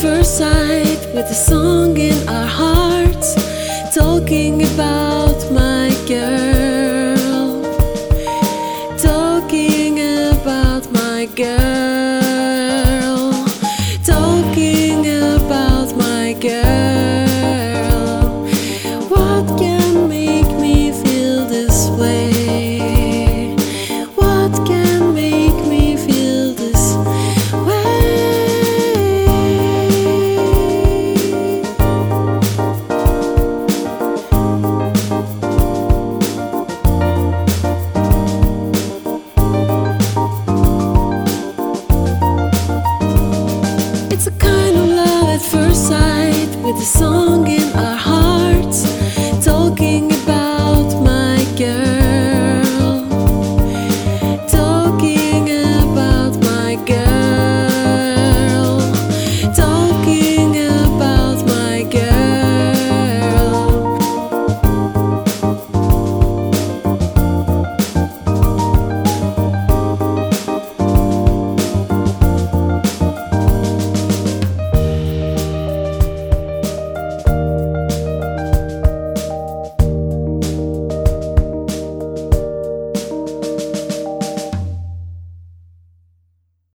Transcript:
first sight with a song in our hearts, talking about my girl, talking about my girl, talking about my girl. What can make me feel this way? What can make me feel this way? It's a kind of love at first sight with a song in our